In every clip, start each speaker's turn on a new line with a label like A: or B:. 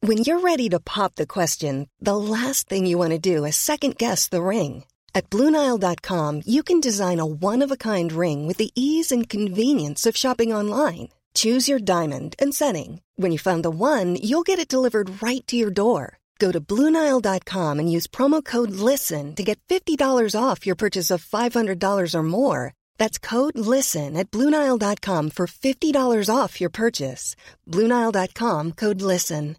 A: When you're ready to pop the question, the last thing you want to do is second-guess the ring. At BlueNile.com, you can design a one-of-a-kind ring with the ease and convenience of shopping online. Choose your diamond and setting. When you find the one, you'll get it delivered right to your door. Go to BlueNile.com and use promo code LISTEN to get $50 off your purchase of $500 or more. That's code LISTEN at BlueNile.com for $50 off your purchase. BlueNile.com, code LISTEN.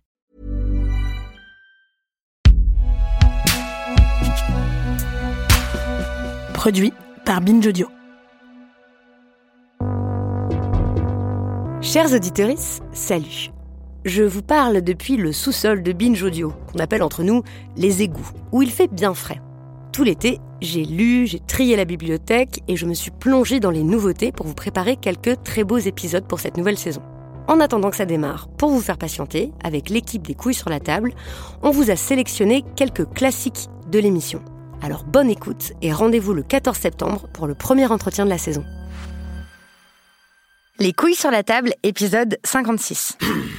B: Produit par Binge Audio.
C: Chers auditeurs, salut. Je vous parle depuis le sous-sol de Binge Audio, qu'on appelle entre nous les égouts, où il fait bien frais. Tout l'été, j'ai lu, j'ai trié la bibliothèque et je me suis plongée dans les nouveautés pour vous préparer quelques très beaux épisodes pour cette nouvelle saison. En attendant que ça démarre, pour vous faire patienter, avec l'équipe des Couilles sur la table, on vous a sélectionné quelques classiques de l'émission. Alors bonne écoute et rendez-vous le 14 septembre pour le premier entretien de la saison. Les Couilles sur la table, épisode 56.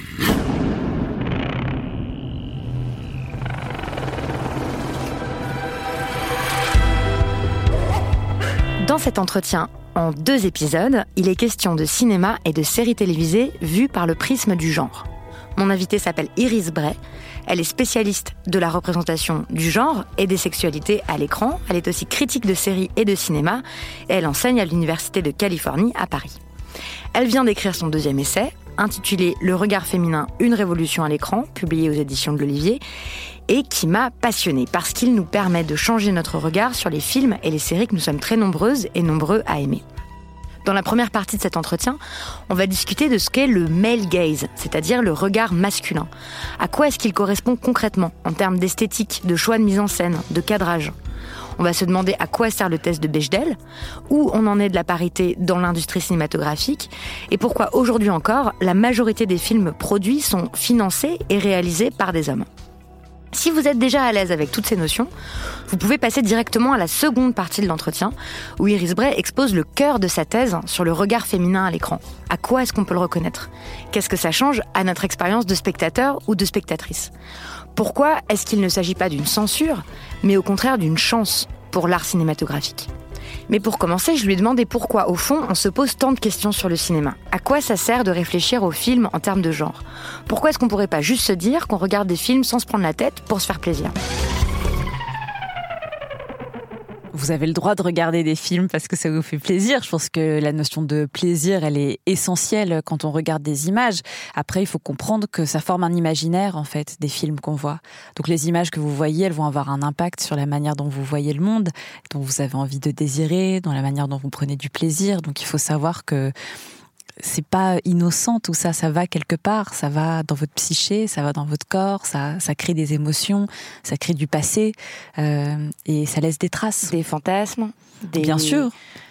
C: Dans cet entretien, en 2 épisodes, il est question de cinéma et de séries télévisées vues par le prisme du genre. Mon invitée s'appelle Iris Bray. Elle est spécialiste de la représentation du genre et des sexualités à l'écran. Elle est aussi critique de séries et de cinéma. Et elle enseigne à l'Université de Californie à Paris. Elle vient d'écrire son 2e essai, intitulé « Le regard féminin, une révolution à l'écran », publié aux éditions de l'Olivier, et qui m'a passionnée parce qu'il nous permet de changer notre regard sur les films et les séries que nous sommes très nombreuses et nombreux à aimer. Dans la première partie de cet entretien, on va discuter de ce qu'est le male gaze, c'est-à-dire le regard masculin. À quoi est-ce qu'il correspond concrètement en termes d'esthétique, de choix de mise en scène, de cadrage ? On va se demander à quoi sert le test de Bechdel, où on en est de la parité dans l'industrie cinématographique, et pourquoi aujourd'hui encore, la majorité des films produits sont financés et réalisés par des hommes. Si vous êtes déjà à l'aise avec toutes ces notions, vous pouvez passer directement à la seconde partie de l'entretien, où Iris Bray expose le cœur de sa thèse sur le regard féminin à l'écran. À quoi est-ce qu'on peut le reconnaître ? Qu'est-ce que ça change à notre expérience de spectateur ou de spectatrice ? Pourquoi est-ce qu'il ne s'agit pas d'une censure, mais au contraire d'une chance pour l'art cinématographique ? Mais pour commencer, je lui ai demandé pourquoi, au fond, on se pose tant de questions sur le cinéma. À quoi ça sert de réfléchir aux films en termes de genre ? Pourquoi est-ce qu'on pourrait pas juste se dire qu'on regarde des films sans se prendre la tête pour se faire plaisir ?
D: Vous avez le droit de regarder des films parce que ça vous fait plaisir. Je pense que la notion de plaisir, elle est essentielle quand on regarde des images. Après, il faut comprendre que ça forme un imaginaire, en fait, des films qu'on voit. Donc les images que vous voyez, elles vont avoir un impact sur la manière dont vous voyez le monde, dont vous avez envie de désirer, dans la manière dont vous prenez du plaisir. Donc il faut savoir que c'est pas innocent tout ça, ça va quelque part, ça va dans votre psyché, ça va dans votre corps, ça crée des émotions, ça crée du passé et ça laisse des traces.
C: Des fantasmes,
D: bien sûr.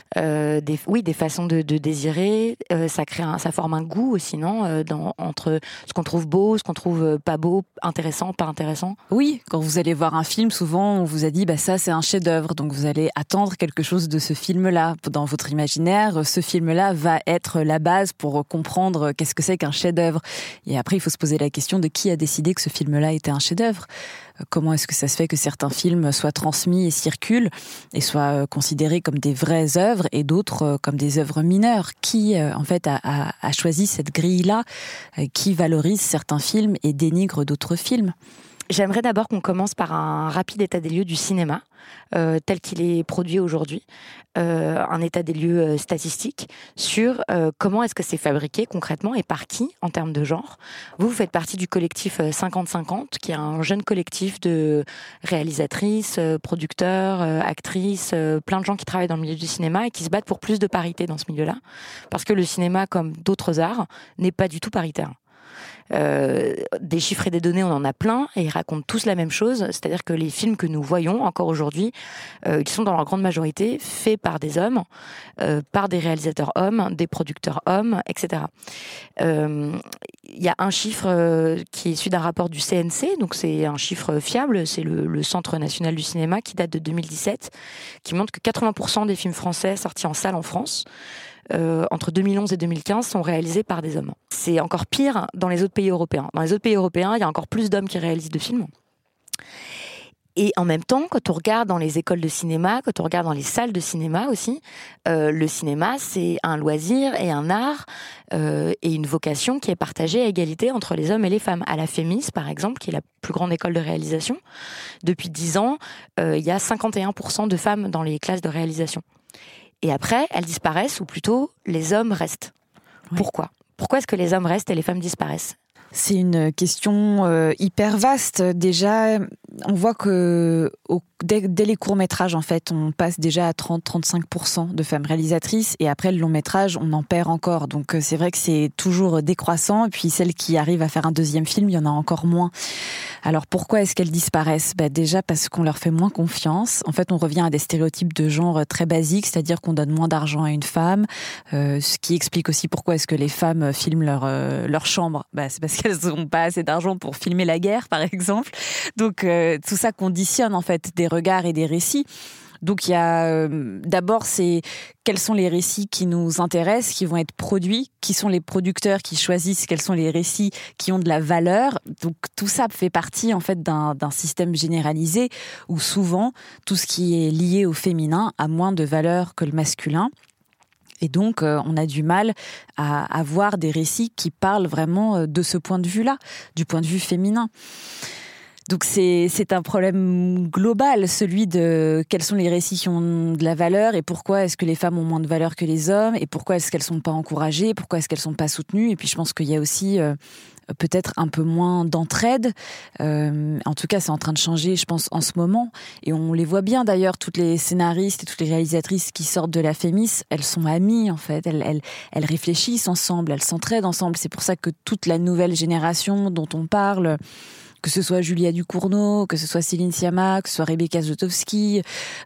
C: Des façons de désirer, ça forme un goût aussi, non, entre ce qu'on trouve beau, ce qu'on trouve pas beau, intéressant, pas intéressant.
D: Oui, quand vous allez voir un film, souvent on vous a dit ça c'est un chef-d'œuvre, donc vous allez attendre quelque chose de ce film-là. Dans votre imaginaire, ce film-là va être la base pour comprendre qu'est-ce que c'est qu'un chef-d'œuvre. Et après, il faut se poser la question de qui a décidé que ce film-là était un chef-d'œuvre. Comment est-ce que ça se fait que certains films soient transmis et circulent et soient considérés comme des vraies œuvres et d'autres comme des œuvres mineures ? Qui, en fait, a choisi cette grille-là ? Qui valorise certains films et dénigre d'autres films ?
C: J'aimerais d'abord qu'on commence par un rapide état des lieux du cinéma, tel qu'il est produit aujourd'hui, un état des lieux statistique sur comment est-ce que c'est fabriqué concrètement et par qui en termes de genre. Vous faites partie du collectif 50-50, qui est un jeune collectif de réalisatrices, producteurs, actrices, plein de gens qui travaillent dans le milieu du cinéma et qui se battent pour plus de parité dans ce milieu-là, parce que le cinéma, comme d'autres arts, n'est pas du tout paritaire. Des chiffres et des données, on en a plein et ils racontent tous la même chose, c'est-à-dire que les films que nous voyons encore aujourd'hui, ils sont dans leur grande majorité faits par des hommes, par des réalisateurs hommes, des producteurs hommes, etc. Il y a un chiffre qui est issu d'un rapport du CNC, donc c'est un chiffre fiable, c'est le Centre national du cinéma qui date de 2017, qui montre que 80% des films français sortis en salle en France entre 2011 et 2015 sont réalisés par des hommes. C'est encore pire dans les autres pays européens. Dans les autres pays européens, il y a encore plus d'hommes qui réalisent de films. Et en même temps, quand on regarde dans les écoles de cinéma, quand on regarde dans les salles de cinéma aussi, le cinéma, c'est un loisir et un art et une vocation qui est partagée à égalité entre les hommes et les femmes. À la FEMIS, par exemple, qui est la plus grande école de réalisation, depuis 10 ans, il y a 51% de femmes dans les classes de réalisation. Et après, elles disparaissent, ou plutôt, les hommes restent. Oui. Pourquoi ? Pourquoi est-ce que les hommes restent et les femmes disparaissent ?
D: C'est une question hyper vaste. Déjà, on voit que dès les courts-métrages, en fait, on passe déjà à 30-35% de femmes réalisatrices. Et après, le long-métrage, on en perd encore. Donc, c'est vrai que c'est toujours décroissant. Et puis, celles qui arrivent à faire un deuxième film, il y en a encore moins. Alors, pourquoi est-ce qu'elles disparaissent ? Déjà, parce qu'on leur fait moins confiance. En fait, on revient à des stéréotypes de genre très basiques, c'est-à-dire qu'on donne moins d'argent à une femme. Ce qui explique aussi pourquoi est-ce que les femmes filment leur chambre. C'est parce qu'elles n'ont pas assez d'argent pour filmer la guerre, par exemple. Donc, tout ça conditionne, en fait, des regards et des récits. Donc, il y a d'abord, c'est quels sont les récits qui nous intéressent, qui vont être produits, qui sont les producteurs qui choisissent quels sont les récits qui ont de la valeur. Donc, tout ça fait partie, en fait, d'un système généralisé où souvent, tout ce qui est lié au féminin a moins de valeur que le masculin. Et donc, on a du mal à avoir des récits qui parlent vraiment de ce point de vue-là, du point de vue féminin. Donc c'est un problème global, celui de quels sont les récits qui ont de la valeur et pourquoi est-ce que les femmes ont moins de valeur que les hommes et pourquoi est-ce qu'elles sont pas encouragées, pourquoi est-ce qu'elles sont pas soutenues. Et puis je pense qu'il y a aussi peut-être un peu moins d'entraide. En tout cas, c'est en train de changer, je pense, en ce moment. Et on les voit bien d'ailleurs, toutes les scénaristes et toutes les réalisatrices qui sortent de la FEMIS, elles sont amies en fait. Elles réfléchissent ensemble, elles s'entraident ensemble. C'est pour ça que toute la nouvelle génération dont on parle, que ce soit Julia Ducournau, que ce soit Céline Sciamma, que ce soit Rebecca Zlotowski,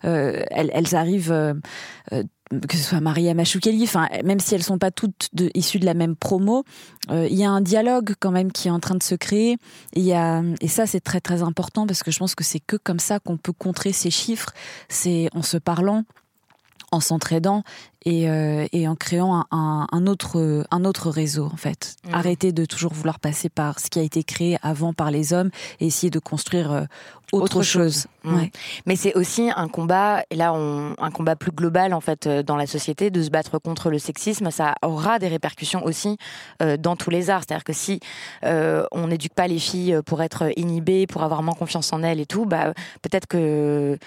D: elles arrivent, que ce soit Maria Machoukeli, enfin, même si elles sont pas toutes issues de la même promo, il y a un dialogue quand même qui est en train de se créer. Et ça, c'est très très important parce que je pense que c'est que comme ça qu'on peut contrer ces chiffres, c'est en se parlant, en s'entraidant et en créant un autre réseau en fait. Arrêter de toujours vouloir passer par ce qui a été créé avant par les hommes et essayer de construire autre chose. Ouais.
C: Mais c'est aussi un combat, et là un combat plus global en fait dans la société, de se battre contre le sexisme. Ça aura des répercussions aussi dans tous les arts. C'est-à-dire que si on n'éduque pas les filles pour être inhibées, pour avoir moins confiance en elles et tout, peut-être que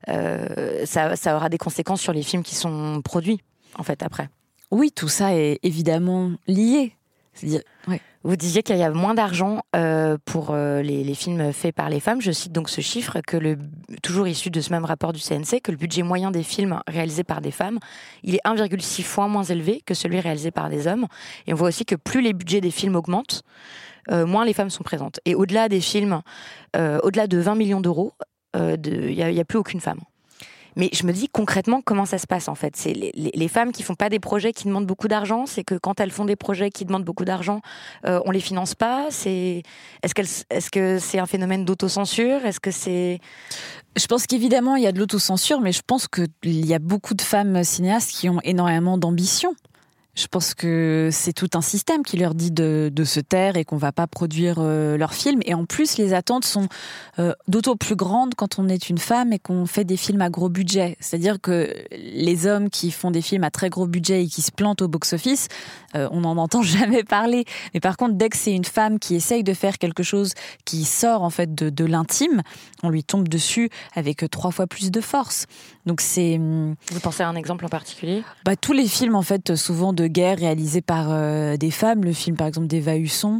C: ça aura des conséquences sur les films qui sont produits en fait après.
D: Oui, tout ça est évidemment lié. C'est-à-dire, ouais.
C: Vous disiez qu'il y a moins d'argent pour les films faits par les femmes. Je cite donc ce chiffre, toujours issu de ce même rapport du CNC, que le budget moyen des films réalisés par des femmes, il est 1,6 fois moins élevé que celui réalisé par des hommes. Et on voit aussi que plus les budgets des films augmentent, moins les femmes sont présentes. Et au-delà des films, au-delà de 20 millions d'euros, il n'y a plus aucune femme. Mais je me dis concrètement comment ça se passe en fait. C'est les femmes qui font pas des projets qui demandent beaucoup d'argent. C'est que quand elles font des projets qui demandent beaucoup d'argent, on les finance pas. Est-ce que c'est un phénomène d'autocensure ? Est-ce que c'est...
D: Je pense qu'évidemment il y a de l'autocensure, mais je pense qu'il y a beaucoup de femmes cinéastes qui ont énormément d'ambition. Je pense que c'est tout un système qui leur dit de se taire et qu'on va pas produire leurs films. Et en plus, les attentes sont d'autant plus grandes quand on est une femme et qu'on fait des films à gros budget. C'est-à-dire que les hommes qui font des films à très gros budget et qui se plantent au box-office, on n'en entend jamais parler. Mais par contre, dès que c'est une femme qui essaye de faire quelque chose qui sort en fait de l'intime, on lui tombe dessus avec 3 fois plus de force. Donc c'est...
C: Vous pensez à un exemple en particulier ?
D: Tous les films, en fait, souvent de guerre réalisés par des femmes, le film par exemple d'Eva Husson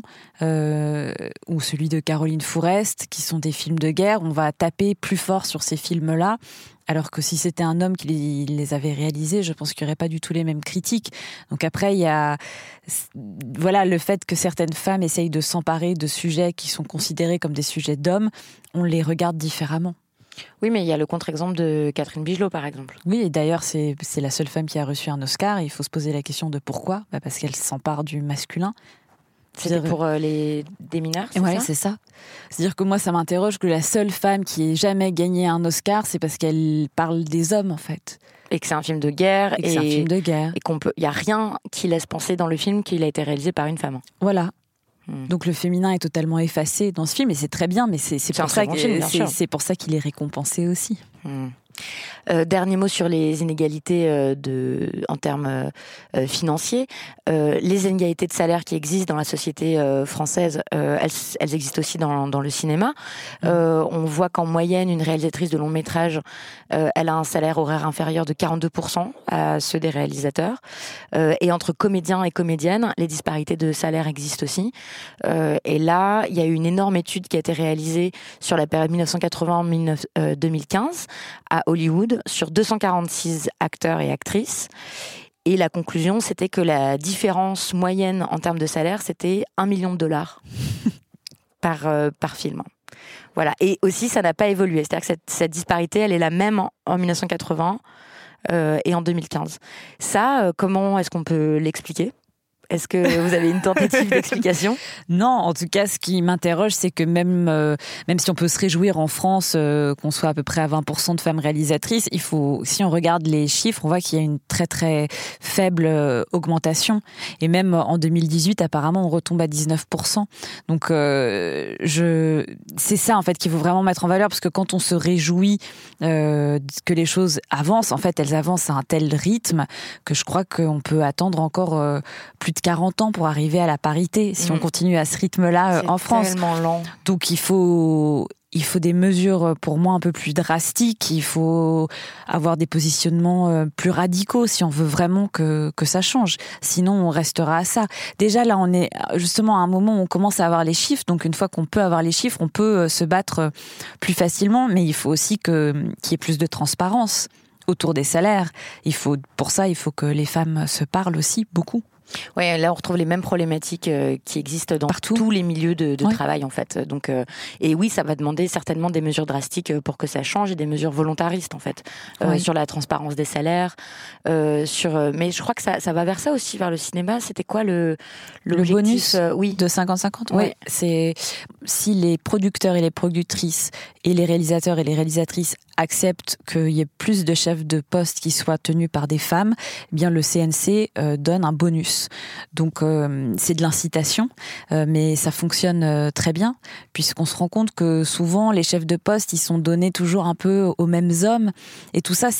D: ou celui de Caroline Fourest, qui sont des films de guerre, on va taper plus fort sur ces films-là, alors que si c'était un homme qui les avait réalisés, je pense qu'il n'y aurait pas du tout les mêmes critiques. Donc après, il y a le fait que certaines femmes essayent de s'emparer de sujets qui sont considérés comme des sujets d'hommes, on les regarde différemment.
C: Oui, mais il y a le contre-exemple de Catherine Bigelow, par exemple.
D: Oui, et d'ailleurs, c'est la seule femme qui a reçu un Oscar. Et il faut se poser la question de pourquoi. Parce qu'elle s'empare du masculin.
C: C'était pour des mineurs, c'est ça ?
D: C'est ça. C'est-à-dire que moi, ça m'interroge que la seule femme qui ait jamais gagné un Oscar, c'est parce qu'elle parle des hommes, en fait.
C: et que c'est un film de guerre.
D: Et que c'est un film de guerre.
C: Et il y a rien qui laisse penser dans le film qu'il a été réalisé par une femme.
D: Voilà. Donc le féminin est totalement effacé dans ce film et c'est très bien, mais c'est pour ça qu'il est récompensé aussi.
C: Dernier mot sur les inégalités en termes financiers. Les inégalités de salaire qui existent dans la société française, elles existent aussi dans le cinéma. On voit qu'en moyenne, une réalisatrice de long métrage, elle a un salaire horaire inférieur de 42% à ceux des réalisateurs. Et entre comédiens et comédiennes, les disparités de salaire existent aussi. Et là, il y a eu une énorme étude qui a été réalisée sur la période 1980-2015 à Hollywood, sur 246 acteurs et actrices. Et la conclusion, c'était que la différence moyenne en termes de salaire, c'était $1 million par film. Voilà. Et aussi, ça n'a pas évolué. C'est-à-dire que cette disparité, elle est la même en 1980 et en 2015. Ça, comment est-ce qu'on peut l'expliquer ? Est-ce que vous avez une tentative d'explication ?
D: Non, en tout cas, ce qui m'interroge, c'est que même si on peut se réjouir en France qu'on soit à peu près à 20% de femmes réalisatrices, si on regarde les chiffres, on voit qu'il y a une très très faible augmentation. Et même en 2018, apparemment, on retombe à 19%. Donc, c'est ça en fait qu'il faut vraiment mettre en valeur, parce que quand on se réjouit que les choses avancent, en fait, elles avancent à un tel rythme que je crois qu'on peut attendre encore plus de 40 ans pour arriver à la parité, si on continue à ce rythme-là en France.
C: C'est tellement lent.
D: Donc il faut des mesures pour moi un peu plus drastiques, il faut avoir des positionnements plus radicaux si on veut vraiment que ça change. Sinon, on restera à ça. Déjà, là, on est justement à un moment où on commence à avoir les chiffres, donc une fois qu'on peut avoir les chiffres, on peut se battre plus facilement, mais il faut aussi qu'il y ait plus de transparence autour des salaires. Pour ça, il faut que les femmes se parlent aussi beaucoup.
C: Ouais, là on retrouve les mêmes problématiques qui existent dans tous les milieux de travail en fait. Donc et oui, ça va demander certainement des mesures drastiques pour que ça change, et des mesures volontaristes en fait sur la transparence des salaires, mais je crois que ça va vers ça aussi, vers le cinéma. C'était quoi le
D: bonus
C: oui,
D: de 50-50. Ouais, c'est si les producteurs et les productrices et les réalisateurs et les réalisatrices acceptent qu'il y ait plus de chefs de poste qui soient tenus par des femmes, eh bien le CNC donne un bonus. Donc c'est de l'incitation, mais ça fonctionne très bien, puisqu'on se rend compte que souvent les chefs de poste, ils sont donnés toujours un peu aux mêmes hommes, et tout ça,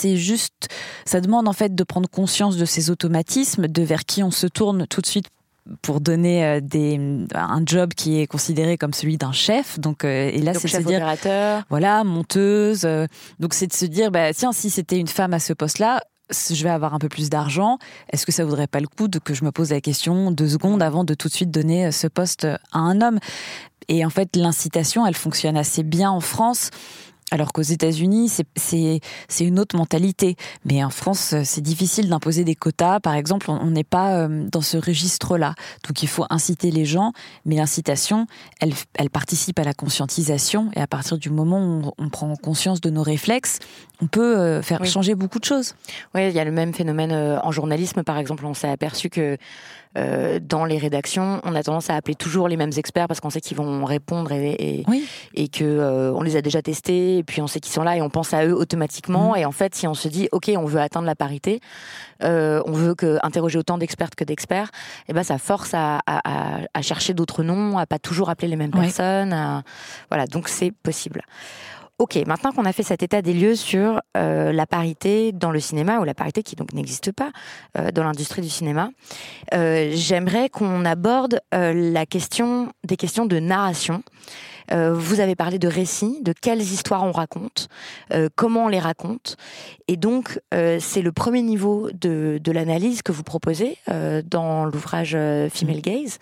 D: ça demande en fait de prendre conscience de ces automatismes, de vers qui on se tourne tout de suite pour donner un job qui est considéré comme celui d'un chef. Donc c'est
C: chef
D: de se dire,
C: opérateur.
D: Voilà, monteuse. Donc c'est de se dire, tiens, si c'était une femme à ce poste-là, je vais avoir un peu plus d'argent. Est-ce que ça vaudrait pas le coup que je me pose la question 2 secondes avant de tout de suite donner ce poste à un homme ? Et en fait, l'incitation, elle fonctionne assez bien en France. Alors qu'aux États-Unis, c'est une autre mentalité. Mais en France, c'est difficile d'imposer des quotas. Par exemple, on n'est pas dans ce registre-là. Donc il faut inciter les gens, mais l'incitation, elle participe à la conscientisation. Et à partir du moment où on prend conscience de nos réflexes, on peut faire changer beaucoup de choses.
C: Oui, il y a le même phénomène en journalisme, par exemple. On s'est aperçu que dans les rédactions, on a tendance à appeler toujours les mêmes experts parce qu'on sait qu'ils vont répondre et que on les a déjà testés, et puis on sait qu'ils sont là et on pense à eux automatiquement. Et en fait, si on se dit ok, on veut atteindre la parité, on veut interroger autant d'expertes que d'experts, et ça force à chercher d'autres noms, à pas toujours appeler les mêmes personnes. Voilà, donc c'est possible. Ok, maintenant qu'on a fait cet état des lieux sur la parité dans le cinéma, ou la parité qui donc n'existe pas dans l'industrie du cinéma, j'aimerais qu'on aborde des questions de narration. Vous avez parlé de récits, de quelles histoires on raconte, comment on les raconte. Et donc, c'est le premier niveau de l'analyse que vous proposez dans l'ouvrage Female Gaze.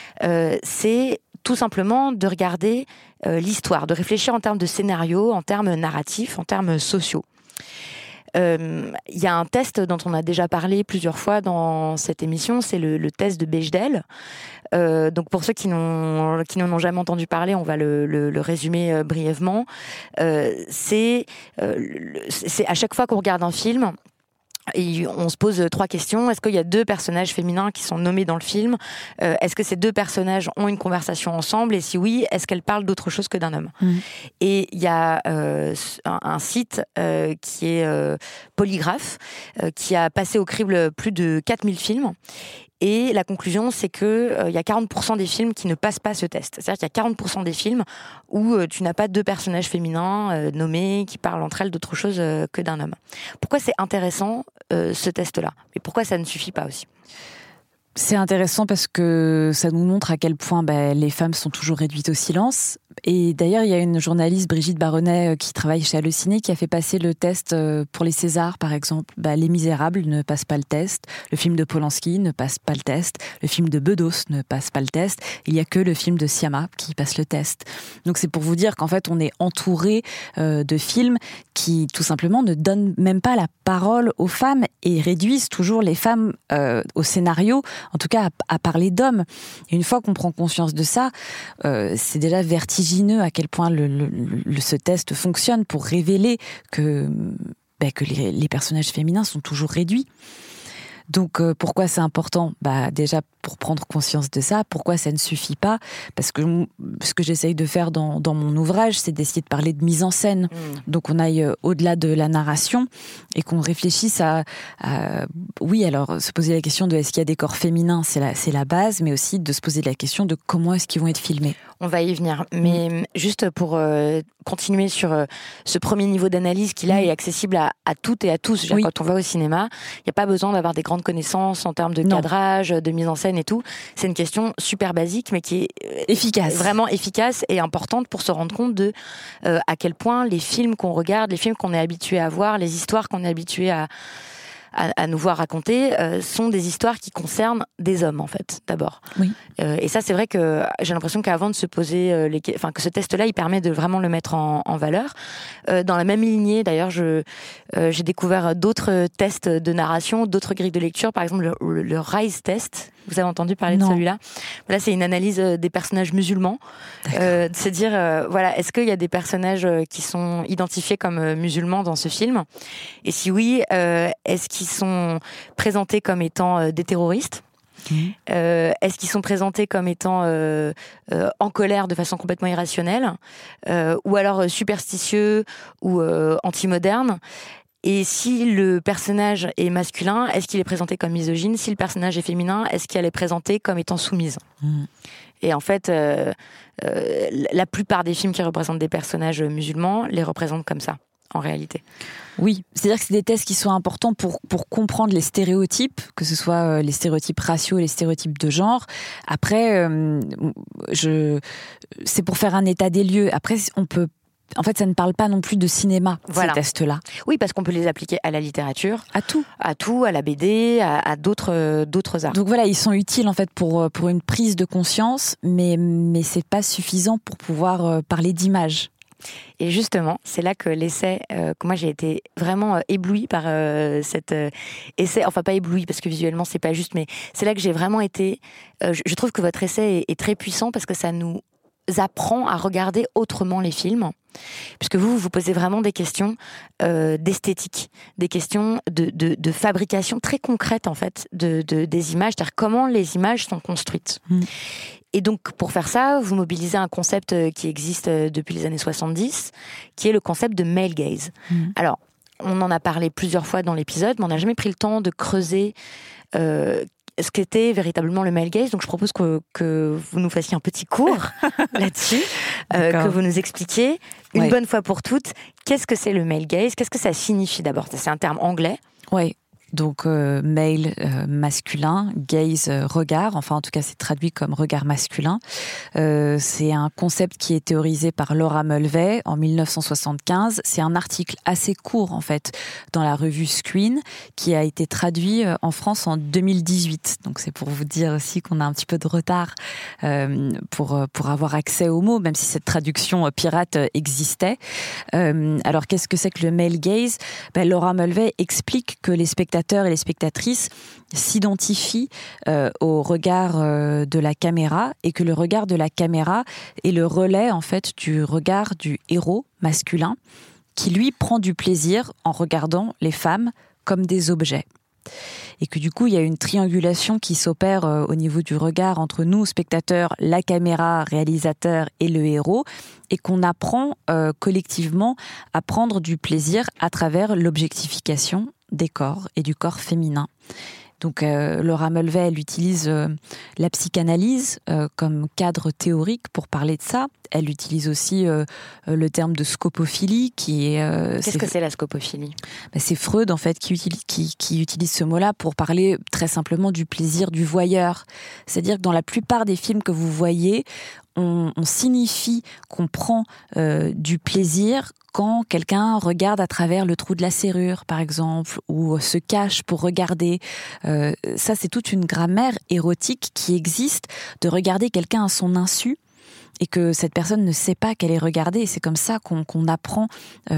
C: C'est tout simplement de regarder l'histoire, de réfléchir en termes de scénario, en termes narratifs, en termes sociaux. Il y a un test dont on a déjà parlé plusieurs fois dans cette émission, c'est le test de Bechdel. Donc pour ceux qui n'en ont jamais entendu parler, on va le résumer brièvement. C'est à chaque fois qu'on regarde un film, Et on se pose 3 questions. Est-ce qu'il y a 2 personnages féminins qui sont nommés dans le film ? Est-ce que ces 2 personnages ont une conversation ensemble ? Et si oui, est-ce qu'elles parlent d'autre chose que d'un homme ? Et il y a un site qui est Polygraphe, qui a passé au crible plus de 4000 films. Et la conclusion, c'est qu'il y a 40% des films qui ne passent pas ce test. C'est-à-dire qu'il y a 40% des films où tu n'as pas 2 personnages féminins nommés qui parlent entre elles d'autre chose que d'un homme. Pourquoi c'est intéressant ce test-là ? Et pourquoi ça ne suffit pas aussi ?
D: C'est intéressant parce que ça nous montre à quel point les femmes sont toujours réduites au silence. Et d'ailleurs, il y a une journaliste, Brigitte Baronnet, qui travaille chez Allociné, qui a fait passer le test pour les Césars, par exemple. Les Misérables ne passent pas le test. Le film de Polanski ne passe pas le test. Le film de Bedos ne passe pas le test. Il n'y a que le film de Sciamma qui passe le test. Donc c'est pour vous dire qu'en fait, on est entouré de films qui, tout simplement, ne donnent même pas la parole aux femmes et réduisent toujours les femmes au scénario, en tout cas à parler d'hommes. Et une fois qu'on prend conscience de ça, c'est déjà vertigineux à quel point ce test fonctionne pour révéler que les personnages féminins sont toujours réduits. Donc pourquoi c'est important ? Déjà pour prendre conscience de ça. Pourquoi ça ne suffit pas ? Parce que ce que j'essaye de faire dans mon ouvrage, c'est d'essayer de parler de mise en scène. Donc on aille au-delà de la narration et qu'on réfléchisse oui, alors se poser la question de est-ce qu'il y a des corps féminins, c'est la base, mais aussi de se poser la question de comment est-ce qu'ils vont être filmés.
C: On va y venir, mais juste pour continuer sur ce premier niveau d'analyse qui là est accessible à toutes et à tous. Oui. Quand on va au cinéma, il n'y a pas besoin d'avoir des grandes connaissances en termes de cadrage, de mise en scène et tout. C'est une question super basique, mais qui est efficace, vraiment efficace et importante pour se rendre compte de à quel point les films qu'on regarde, les films qu'on est habitué à voir, les histoires qu'on est habitué à nous voir raconter sont des histoires qui concernent des hommes en fait d'abord. Oui. Et ça c'est vrai que j'ai l'impression qu'avant de se poser que ce test-là il permet de vraiment le mettre en valeur. Dans la même lignée d'ailleurs j'ai découvert d'autres tests de narration, d'autres grilles de lecture, par exemple le Rise test. Vous avez entendu parler de celui-là ? Là c'est une analyse des personnages musulmans, de se dire est-ce qu'il y a des personnages qui sont identifiés comme musulmans dans ce film ? Et si oui, est-ce qu'ils sont présentés comme étant des terroristes ? Est-ce qu'ils sont présentés comme étant en colère de façon complètement irrationnelle, ou alors superstitieux ou anti-moderne ? Et si le personnage est masculin, est-ce qu'il est présenté comme misogyne ? Si le personnage est féminin, est-ce qu'elle est présentée comme étant soumise ? Et en fait, la plupart des films qui représentent des personnages musulmans les représentent comme ça, en réalité.
D: Oui, c'est-à-dire que c'est des tests qui sont importants pour comprendre les stéréotypes, que ce soit les stéréotypes raciaux et les stéréotypes de genre. Après, c'est pour faire un état des lieux. Après, en fait, ça ne parle pas non plus de cinéma, ces tests-là.
C: Oui, parce qu'on peut les appliquer à la littérature.
D: À tout.
C: À la BD, à d'autres arts.
D: Donc voilà, ils sont utiles en fait pour une prise de conscience, mais c'est pas suffisant pour pouvoir parler d'image.
C: Et justement, c'est là que l'essai, que moi j'ai été vraiment éblouie par cet essai, enfin pas éblouie parce que visuellement c'est pas juste, mais c'est là que j'ai vraiment été, je trouve que votre essai est très puissant parce que ça nous apprend à regarder autrement les films, puisque vous posez vraiment des questions d'esthétique, des questions de fabrication très concrètes en fait des images, c'est-à-dire comment les images sont construites. Et donc, pour faire ça, vous mobilisez un concept qui existe depuis les années 70, qui est le concept de male gaze. Alors, on en a parlé plusieurs fois dans l'épisode, mais on n'a jamais pris le temps de creuser ce qu'était véritablement le male gaze. Donc, je propose que vous nous fassiez un petit cours là-dessus, que vous nous expliquiez une bonne fois pour toutes qu'est-ce que c'est le male gaze, qu'est-ce que ça signifie d'abord. C'est un terme anglais.
D: Oui. Donc male masculin, gaze regard, enfin en tout cas c'est traduit comme regard masculin. C'est un concept qui est théorisé par Laura Mulvey en 1975. C'est un article assez court en fait dans la revue Screen qui a été traduit en France en 2018. Donc c'est pour vous dire aussi qu'on a un petit peu de retard pour avoir accès aux mots, même si cette traduction pirate existait. Alors qu'est-ce que c'est que le male gaze ? Laura Mulvey explique que les spectateurs et les spectatrices s'identifient au regard de la caméra et que le regard de la caméra est le relais en fait du regard du héros masculin qui lui prend du plaisir en regardant les femmes comme des objets. Et que du coup, il y a une triangulation qui s'opère au niveau du regard entre nous, spectateurs, la caméra, réalisateur et le héros, et qu'on apprend collectivement à prendre du plaisir à travers l'objectification des corps et du corps féminin. Donc Laura Mulvey, elle utilise la psychanalyse comme cadre théorique pour parler de ça. Elle utilise aussi le terme de scopophilie, qui est...
C: Qu'est-ce que c'est la scopophilie ?
D: C'est Freud, en fait, qui utilise ce mot-là pour parler très simplement du plaisir du voyeur. C'est-à-dire que dans la plupart des films que vous voyez, on signifie qu'on prend du plaisir quand quelqu'un regarde à travers le trou de la serrure, par exemple, ou se cache pour regarder. Ça, c'est toute une grammaire érotique qui existe, de regarder quelqu'un à son insu, et que cette personne ne sait pas qu'elle est regardée. Et c'est comme ça qu'on apprend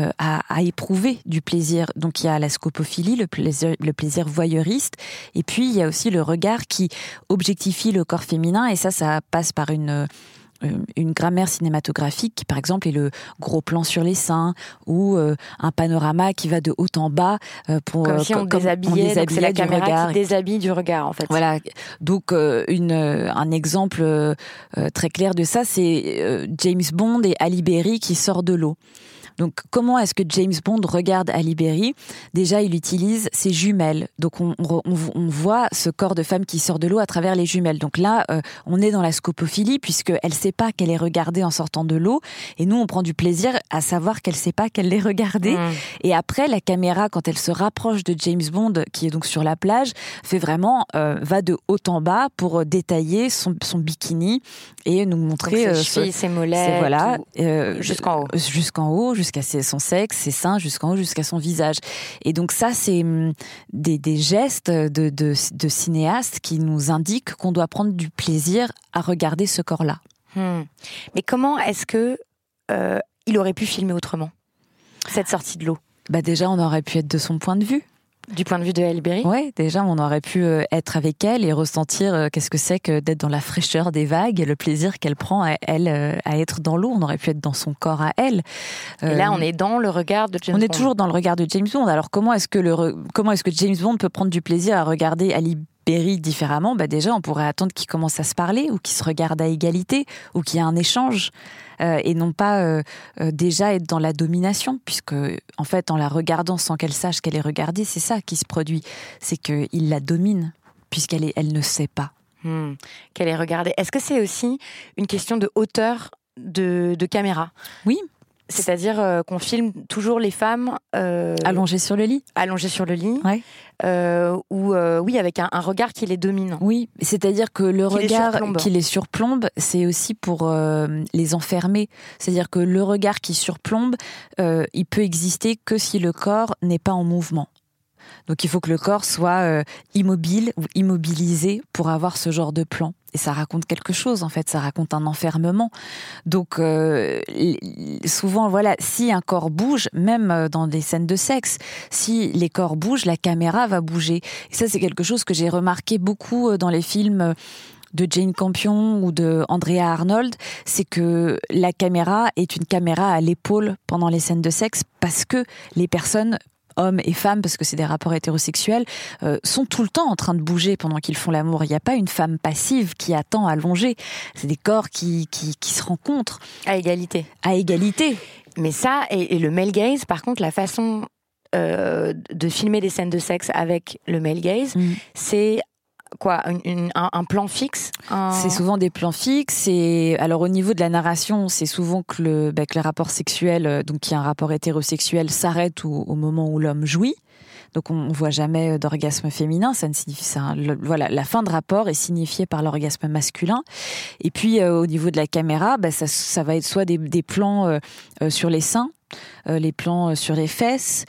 D: à éprouver du plaisir. Donc il y a la scopophilie, le plaisir voyeuriste, et puis il y a aussi le regard qui objectifie le corps féminin, et ça passe par une grammaire cinématographique qui, par exemple, est le gros plan sur les seins, ou un panorama qui va de haut en bas pour
C: comme si on déshabillait, donc c'est la caméra qui déshabille du regard, en fait.
D: Voilà. Donc un exemple très clair de ça, c'est James Bond et Halle Berry qui sort de l'eau. Donc, comment est-ce que James Bond regarde Halle Berry ? Déjà, il utilise ses jumelles. Donc, on voit ce corps de femme qui sort de l'eau à travers les jumelles. Donc là, on est dans la scopophilie, puisqu'elle ne sait pas qu'elle est regardée en sortant de l'eau. Et nous, on prend du plaisir à savoir qu'elle ne sait pas qu'elle l'est regardée. Et après, la caméra, quand elle se rapproche de James Bond, qui est donc sur la plage, fait vraiment, va de haut en bas pour détailler son bikini et nous montrer
C: ses chevilles, ses mollets,
D: voilà,
C: jusqu'en haut.
D: Jusqu'en haut, jusqu'à son sexe, ses seins, jusqu'en haut, jusqu'à son visage. Et donc ça, c'est des gestes de cinéastes qui nous indiquent qu'on doit prendre du plaisir à regarder ce corps-là.
C: Mais comment est-ce que il aurait pu filmer autrement, cette sortie de l'eau ?
D: Déjà, on aurait pu être de son point de vue.
C: Du point de vue de Halle Berry ?
D: Oui, déjà, on aurait pu être avec elle et ressentir qu'est-ce que c'est que d'être dans la fraîcheur des vagues et le plaisir qu'elle prend, à être dans l'eau. On aurait pu être dans son corps à elle.
C: Et là, on est dans le regard de James Bond.
D: On est toujours dans le regard de James Bond. Alors, comment est-ce que James Bond peut prendre du plaisir à regarder Halle Berry différemment ? Déjà, on pourrait attendre qu'ils commencent à se parler, ou qu'ils se regardent à égalité, ou qu'il y a un échange. Et non pas déjà être dans la domination, puisque en fait, en la regardant sans qu'elle sache qu'elle est regardée, c'est ça qui se produit, c'est qu'il la domine, puisqu'elle ne sait pas.
C: Qu'elle est regardée. Est-ce que c'est aussi une question de hauteur de caméra ?
D: Oui.
C: C'est-à-dire qu'on filme toujours les femmes
D: allongées sur le lit.
C: Allongées sur le lit.
D: Ouais.
C: Oui, avec un regard qui les domine.
D: Oui, c'est-à-dire que le regard qui les surplombe, c'est aussi pour les enfermer. C'est-à-dire que le regard qui surplombe, il peut exister que si le corps n'est pas en mouvement. Donc il faut que le corps soit immobile ou immobilisé pour avoir ce genre de plan. Et ça raconte quelque chose, en fait, ça raconte un enfermement. Donc souvent, voilà, si un corps bouge, même dans des scènes de sexe, si les corps bougent, la caméra va bouger. Et ça, c'est quelque chose que j'ai remarqué beaucoup dans les films de Jane Campion ou de Andrea Arnold, c'est que la caméra est une caméra à l'épaule pendant les scènes de sexe, parce que les personnes, hommes et femmes, parce que c'est des rapports hétérosexuels, sont tout le temps en train de bouger pendant qu'ils font l'amour. Il n'y a pas une femme passive qui attend allongée. C'est des corps qui se rencontrent.
C: À égalité.
D: À égalité.
C: Mais ça, et le male gaze, par contre, la façon de filmer des scènes de sexe avec le male gaze, c'est quoi, un plan fixe?
D: C'est souvent des plans fixes. Et alors au niveau de la narration, c'est souvent que le rapport sexuel, donc qui est un rapport hétérosexuel, s'arrête au moment où l'homme jouit. Donc on voit jamais d'orgasme féminin. Ça ne signifie voilà, la fin de rapport est signifiée par l'orgasme masculin. Et puis au niveau de la caméra, ça va être soit des plans sur les seins, les plans sur les fesses,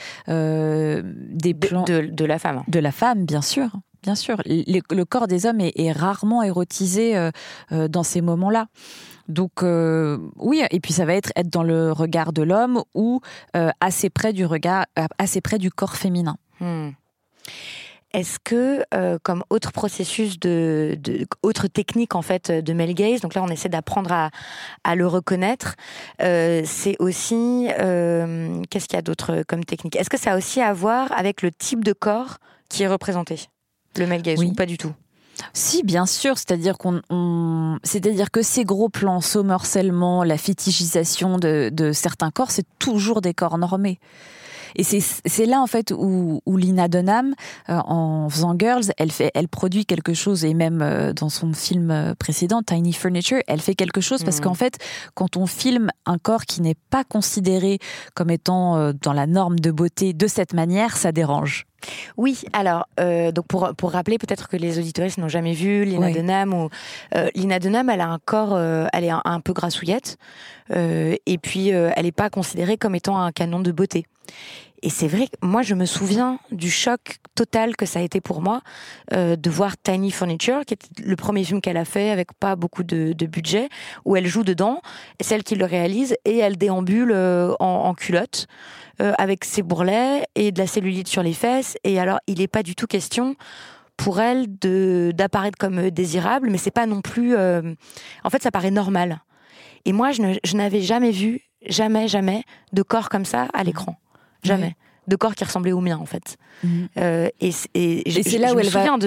D: des plans
C: de la femme.
D: De la femme, bien sûr. Bien sûr, le corps des hommes est rarement érotisé dans ces moments-là. Donc oui, et puis ça va être dans le regard de l'homme ou assez près du corps féminin.
C: Est-ce que, comme autre processus autre technique en fait de male gaze, donc là on essaie d'apprendre à le reconnaître, c'est aussi, qu'est-ce qu'il y a d'autre comme technique ? Est-ce que ça a aussi à voir avec le type de corps qui est représenté, le male gaze, ou pas du tout ?
D: Si, bien sûr, c'est-à-dire que ces gros plans, ce morcellement, la fétichisation de certains corps, c'est toujours des corps normés. Et c'est là en fait où Lena Dunham, en faisant Girls, elle produit quelque chose, et même dans son film précédent, Tiny Furniture, elle fait quelque chose parce qu'en fait, quand on filme un corps qui n'est pas considéré comme étant dans la norme de beauté de cette manière, ça dérange.
C: Oui, alors donc pour rappeler peut-être que les auditeuristes n'ont jamais vu Lena Dunham, Lena Dunham, elle a un corps, elle est un peu grassouillette, et puis elle n'est pas considérée comme étant un canon de beauté. Et c'est vrai que moi je me souviens du choc total que ça a été pour moi de voir Tiny Furniture, qui était le premier film qu'elle a fait avec pas beaucoup de budget, où elle joue dedans, celle qui le réalise, et elle déambule en culotte, avec ses bourrelets et de la cellulite sur les fesses. Et alors il n'est pas du tout question pour elle d'apparaître comme désirable, mais c'est pas non plus... En fait ça paraît normal. Et moi je n'avais jamais vu, jamais de corps comme ça à l'écran. Jamais. De corps qui ressemblait au mien, en fait. Et c'est là où elle va...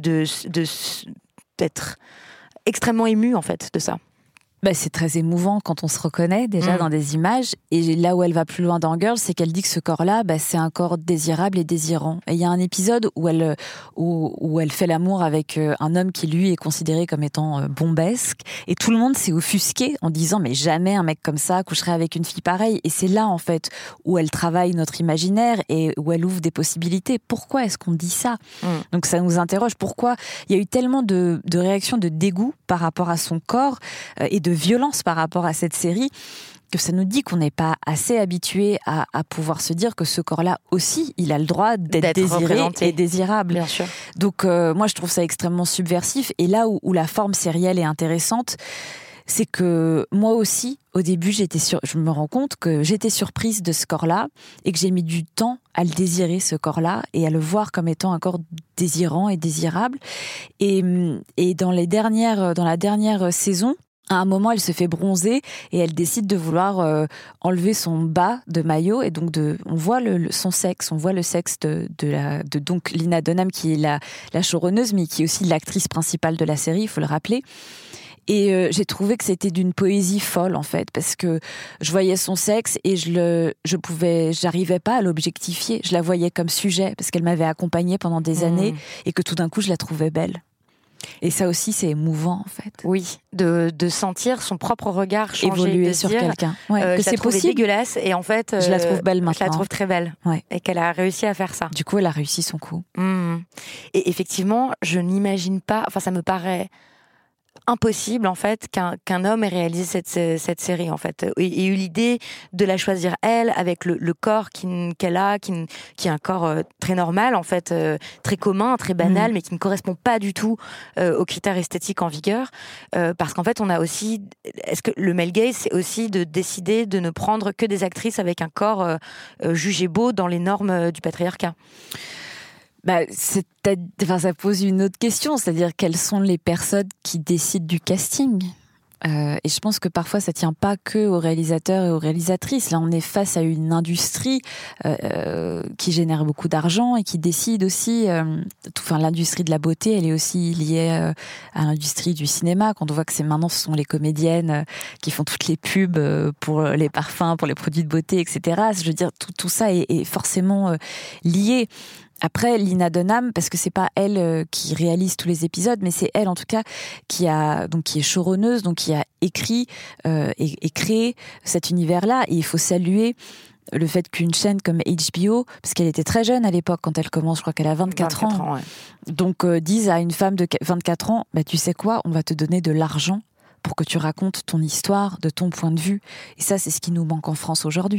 C: d'être extrêmement émue, en fait, de ça.
D: Bah, c'est très émouvant quand on se reconnaît déjà dans des images. Et là où elle va plus loin dans Girls, c'est qu'elle dit que ce corps-là, c'est un corps désirable et désirant. Et il y a un épisode où elle fait l'amour avec un homme qui, lui, est considéré comme étant bombesque. Et tout le monde s'est offusqué en disant « Mais jamais un mec comme ça coucherait avec une fille pareille ». Et c'est là, en fait, où elle travaille notre imaginaire et où elle ouvre des possibilités. Pourquoi est-ce qu'on dit ça ? Donc ça nous interroge. Pourquoi il y a eu tellement de réactions de dégoût par rapport à son corps et de violence par rapport à cette série, que ça nous dit qu'on n'est pas assez habitué à pouvoir se dire que ce corps-là aussi, il a le droit d'être désiré et désirable.
C: Bien sûr.
D: Donc moi, je trouve ça extrêmement subversif. Et là où la forme sérielle est intéressante, c'est que moi aussi, au début, je me rends compte que j'étais surprise de ce corps-là et que j'ai mis du temps à le désirer, ce corps-là, et à le voir comme étant un corps désirant et désirable. Et dans la dernière saison, à un moment, elle se fait bronzer et elle décide de vouloir enlever son bas de maillot, et donc on voit son sexe, on voit le sexe de donc Lena Dunham, qui est la showrunneuse, mais qui est aussi l'actrice principale de la série, il faut le rappeler. Et j'ai trouvé que c'était d'une poésie folle, en fait, parce que je voyais son sexe et j'arrivais pas à l'objectifier. Je la voyais comme sujet parce qu'elle m'avait accompagnée pendant des années et que tout d'un coup je la trouvais belle. Et ça aussi, c'est émouvant, en fait.
C: Oui, de sentir son propre regard changer,
D: évoluer sur quelqu'un. Que c'est possible.
C: Dégueulasse, et en fait,
D: je la trouve belle maintenant.
C: Je la trouve très belle, et qu'elle a réussi à faire ça.
D: Du coup, elle a réussi son coup.
C: Et effectivement, je n'imagine pas. Enfin, ça me paraît impossible, en fait, qu'un homme ait réalisé cette série, en fait, et eu l'idée de la choisir elle, avec le corps qu'elle a, qui est un corps très normal, en fait, très commun, très banal, mais qui ne correspond pas du tout aux critères esthétiques en vigueur, parce qu'en fait, on a aussi... Est-ce que le male gaze, c'est aussi de décider de ne prendre que des actrices avec un corps jugé beau dans les normes du patriarcat ?
D: Ça pose une autre question, c'est-à-dire quelles sont les personnes qui décident du casting ? Et je pense que parfois ça tient pas que aux réalisateurs et aux réalisatrices. Là, on est face à une industrie qui génère beaucoup d'argent et qui décide aussi. L'industrie de la beauté, elle est aussi liée à l'industrie du cinéma. Quand on voit que maintenant ce sont les comédiennes qui font toutes les pubs pour les parfums, pour les produits de beauté, etc. Je veux dire, tout ça est forcément lié. Après, Lena Dunham, parce que c'est pas elle qui réalise tous les épisodes, mais c'est elle en tout cas qui est showrunneuse, donc qui a écrit et créé cet univers-là. Et il faut saluer le fait qu'une chaîne comme HBO, parce qu'elle était très jeune à l'époque quand elle commence, je crois qu'elle a 24 ans.
C: Ouais.
D: Donc disent à une femme de 24 ans, tu sais quoi, on va te donner de l'argent pour que tu racontes ton histoire de ton point de vue. Et ça, c'est ce qui nous manque en France aujourd'hui.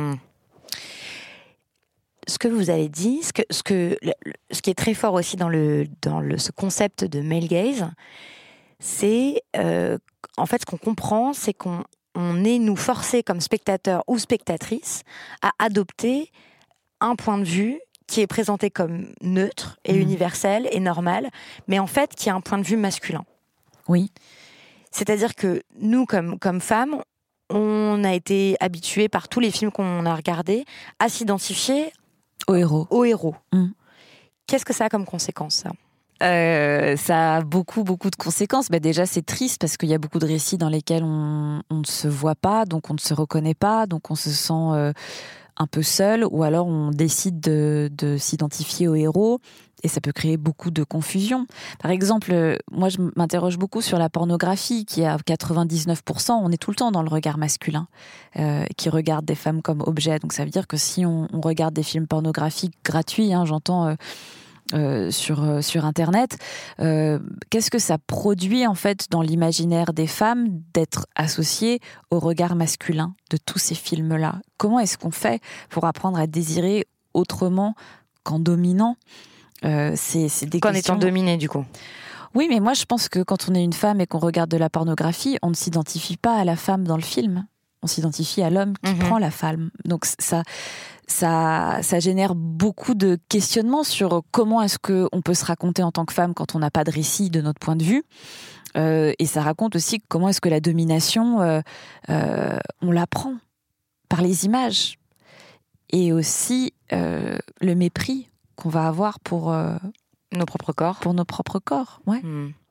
C: Ce que vous avez dit, ce qui est très fort aussi dans ce concept de male gaze, c'est en fait ce qu'on comprend, c'est qu'on est nous forcés comme spectateurs ou spectatrices à adopter un point de vue qui est présenté comme neutre et universel et normal, mais en fait qui a un point de vue masculin.
D: Oui.
C: C'est-à-dire que nous, comme femmes, on a été habitués par tous les films qu'on a regardés à s'identifier
D: Au héros.
C: Qu'est-ce que ça a comme conséquence, ça ?
D: Ça a beaucoup de conséquences. Déjà, c'est triste parce qu'il y a beaucoup de récits dans lesquels on ne se voit pas, donc on ne se reconnaît pas, donc on se sent un peu seul, ou alors on décide de s'identifier au héros, et ça peut créer beaucoup de confusion. Par exemple, moi je m'interroge beaucoup sur la pornographie, qui est à 99%, on est tout le temps dans le regard masculin, qui regarde des femmes comme objets. Donc ça veut dire que si on regarde des films pornographiques gratuits, j'entends... sur Internet, qu'est-ce que ça produit en fait dans l'imaginaire des femmes d'être associées au regard masculin de tous ces films-là ? Comment est-ce qu'on fait pour apprendre à désirer autrement qu'en dominant ? C'est des
C: qu'en
D: questions...
C: étant dominée, du coup.
D: Oui, mais moi je pense que quand on est une femme et qu'on regarde de la pornographie, on ne s'identifie pas à la femme dans le film. On s'identifie à l'homme qui prend la femme. Donc ça génère beaucoup de questionnements sur comment est-ce qu'on peut se raconter en tant que femme quand on n'a pas de récit de notre point de vue. Et ça raconte aussi comment est-ce que la domination, on l'apprend par les images. Et aussi le mépris qu'on va avoir pour
C: nos propres corps.
D: Pour nos propres corps, ouais.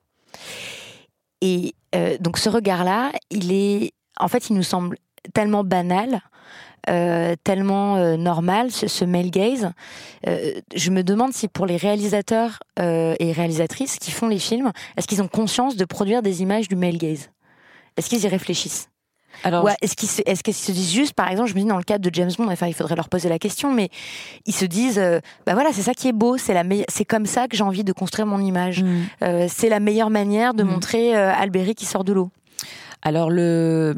C: Et donc ce regard-là, il nous semble tellement banal, tellement normal, ce male gaze. Je me demande si pour les réalisateurs et réalisatrices qui font les films, est-ce qu'ils ont conscience de produire des images du male gaze ? Est-ce qu'ils y réfléchissent ?
D: Alors,
C: est-ce qu'ils se disent juste, par exemple, je me dis dans le cadre de James Bond, il faudrait leur poser la question, mais ils se disent, voilà, c'est ça qui est beau, c'est comme ça que j'ai envie de construire mon image. C'est la meilleure manière de montrer Alberi qui sort de l'eau. Alors
D: le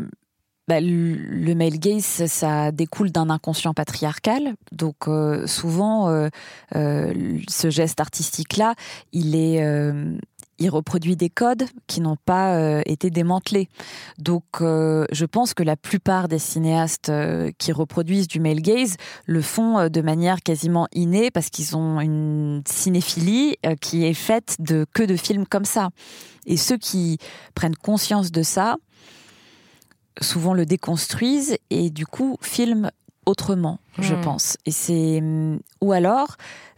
D: male gaze, ça découle d'un inconscient patriarcal. Donc souvent, ce geste artistique-là, il reproduit des codes qui n'ont pas été démantelés. Donc je pense que la plupart des cinéastes qui reproduisent du male gaze le font de manière quasiment innée, parce qu'ils ont une cinéphilie qui est faite que de films comme ça. Et ceux qui prennent conscience de ça, souvent le déconstruisent et du coup filment autrement, je pense. Ou alors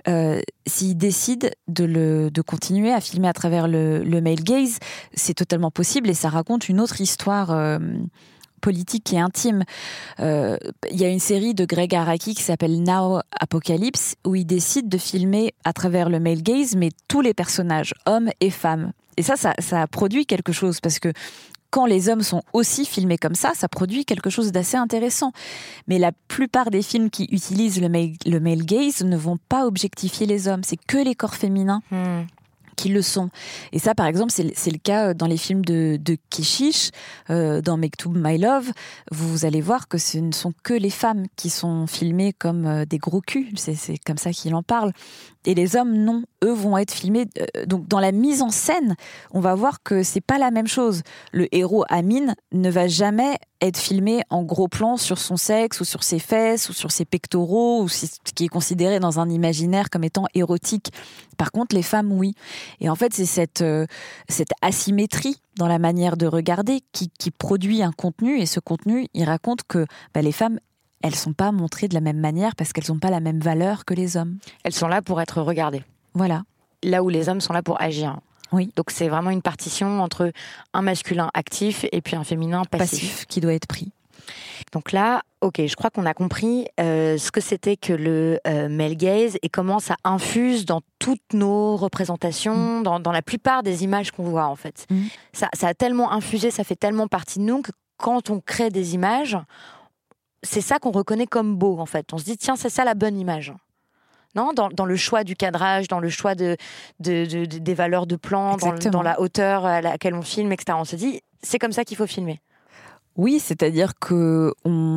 D: s'ils décident de continuer à filmer à travers le male gaze, c'est totalement possible, et ça raconte une autre histoire politique et intime. Il y a une série de Greg Araki qui s'appelle Now Apocalypse, où il décide de filmer à travers le male gaze, mais tous les personnages, hommes et femmes. Et ça a produit quelque chose, parce que quand les hommes sont aussi filmés comme ça produit quelque chose d'assez intéressant. Mais la plupart des films qui utilisent le male gaze ne vont pas objectifier les hommes. C'est que les corps féminins qui le sont. Et ça, par exemple, c'est le cas dans les films de Keshish, dans Mektoub My Love. Vous allez voir que ce ne sont que les femmes qui sont filmées comme des gros culs. C'est comme ça qu'il en parle. Et les hommes, non. Eux vont être filmés. Donc, dans la mise en scène, on va voir que c'est pas la même chose. Le héros Amin ne va jamais être filmé en gros plan sur son sexe, ou sur ses fesses, ou sur ses pectoraux, ou ce qui est considéré dans un imaginaire comme étant érotique. Par contre, les femmes, oui. Et en fait, c'est cette asymétrie dans la manière de regarder qui produit un contenu. Et ce contenu, il raconte que les femmes, elles ne sont pas montrées de la même manière parce qu'elles n'ont pas la même valeur que les hommes.
C: Elles sont là pour être regardées.
D: Voilà.
C: Là où les hommes sont là pour agir.
D: Oui.
C: Donc c'est vraiment une partition entre un masculin actif et puis un féminin passif
D: qui doit être pris.
C: Donc là, ok, je crois qu'on a compris ce que c'était que le male gaze et comment ça infuse dans toutes nos représentations, dans la plupart des images qu'on voit en fait. Ça a tellement infusé, ça fait tellement partie de nous que quand on crée des images, c'est ça qu'on reconnaît comme beau en fait. On se dit tiens, c'est ça la bonne image. Non, dans le choix du cadrage, dans le choix des valeurs de plan, dans la hauteur à laquelle on filme, etc. On se dit, c'est comme ça qu'il faut filmer.
D: Oui, c'est-à-dire que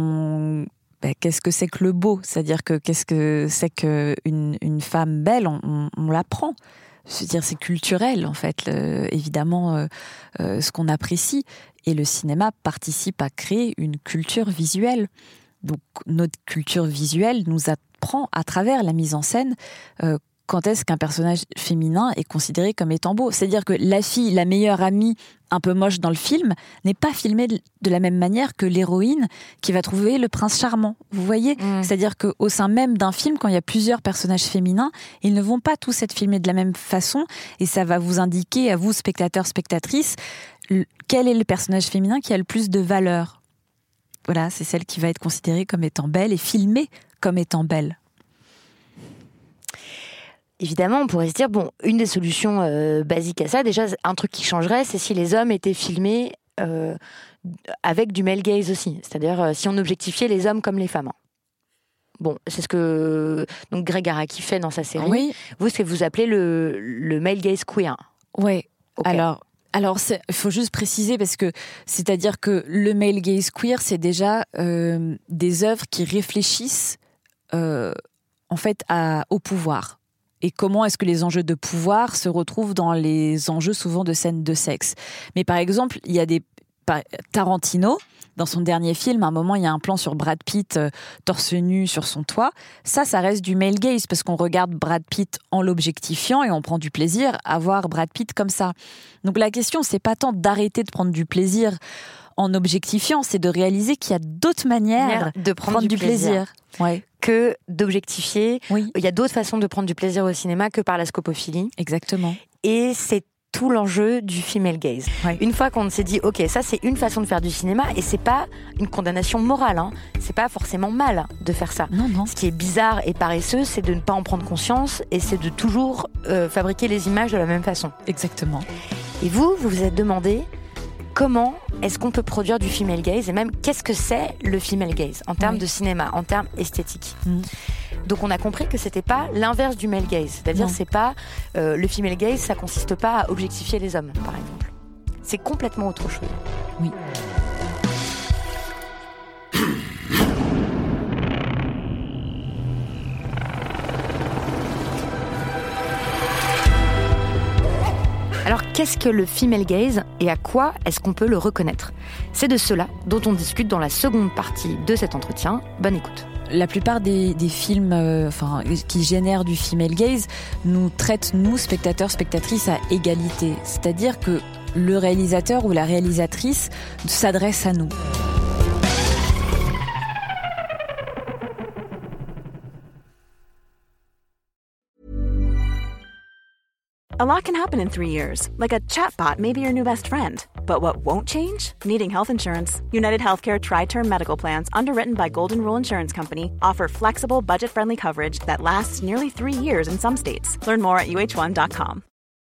D: qu'est-ce que c'est que le beau ? C'est-à-dire que qu'est-ce que c'est qu'une femme belle ? On l'apprend. C'est-à-dire c'est culturel en fait, évidemment, ce qu'on apprécie. Et le cinéma participe à créer une culture visuelle. Donc notre culture visuelle nous a apprend à travers la mise en scène quand est-ce qu'un personnage féminin est considéré comme étant beau. C'est-à-dire que la fille, la meilleure amie, un peu moche dans le film, n'est pas filmée de la même manière que l'héroïne qui va trouver le prince charmant. Vous voyez ? C'est-à-dire qu'au sein même d'un film, quand il y a plusieurs personnages féminins, ils ne vont pas tous être filmés de la même façon, et ça va vous indiquer, à vous, spectateurs, spectatrices, quel est le personnage féminin qui a le plus de valeur. Voilà, c'est celle qui va être considérée comme étant belle et filmée comme étant belle.
C: Évidemment, on pourrait se dire, bon, une des solutions basiques à ça, déjà, un truc qui changerait, c'est si les hommes étaient filmés avec du male gaze aussi. C'est-à-dire, si on objectifiait les hommes comme les femmes. Bon, c'est ce que donc Greg Araki fait dans sa série.
D: Oui.
C: Vous, c'est ce que vous appelez le male gaze queer.
D: Oui,
C: okay.
D: Alors, il faut juste préciser parce que c'est-à-dire que le male gaze queer, c'est déjà des œuvres qui réfléchissent en fait au pouvoir. Et comment est-ce que les enjeux de pouvoir se retrouvent dans les enjeux souvent de scènes de sexe. Mais par exemple, il y a Tarantino, dans son dernier film, à un moment, il y a un plan sur Brad Pitt torse nu sur son toit. Ça reste du male gaze parce qu'on regarde Brad Pitt en l'objectifiant et on prend du plaisir à voir Brad Pitt comme ça. Donc la question, c'est pas tant d'arrêter de prendre du plaisir en objectifiant, c'est de réaliser qu'il y a d'autres manières
C: de prendre du plaisir.
D: Ouais.
C: Que d'objectifier.
D: Oui.
C: Il y a d'autres façons de prendre du plaisir au cinéma que par la scopophilie.
D: Exactement.
C: Et c'est tout l'enjeu du female gaze.
D: Ouais.
C: Une fois qu'on s'est dit, ok, ça c'est une façon de faire du cinéma, et c'est pas une condamnation morale, hein. C'est pas forcément mal de faire ça.
D: Non.
C: Ce qui est bizarre et paresseux, c'est de ne pas en prendre conscience, et c'est de toujours fabriquer les images de la même façon.
D: Exactement.
C: Et vous vous êtes demandé comment est-ce qu'on peut produire du female gaze, et même qu'est-ce que c'est le female gaze en termes de cinéma, en termes esthétiques. Donc on a compris que c'était pas l'inverse du male gaze, c'est-à-dire c'est pas le female gaze, ça consiste pas à objectifier les hommes, par exemple. C'est complètement autre chose.
D: Oui.
C: Alors, qu'est-ce que le female gaze et à quoi est-ce qu'on peut le reconnaître ? C'est de cela dont on discute dans la seconde partie de cet entretien. Bonne écoute.
D: La plupart des films qui génèrent du female gaze nous traitent, nous, spectateurs, spectatrices, à égalité. C'est-à-dire que le réalisateur ou la réalisatrice s'adresse à nous.
E: A lot can happen in 3 years, like a chatbot may be your new best friend. But what won't change? Needing health insurance. United Healthcare Tri-Term Medical Plans, underwritten by Golden Rule Insurance Company, offer flexible, budget-friendly coverage that lasts nearly 3 years in some states. Learn more at uh1.com.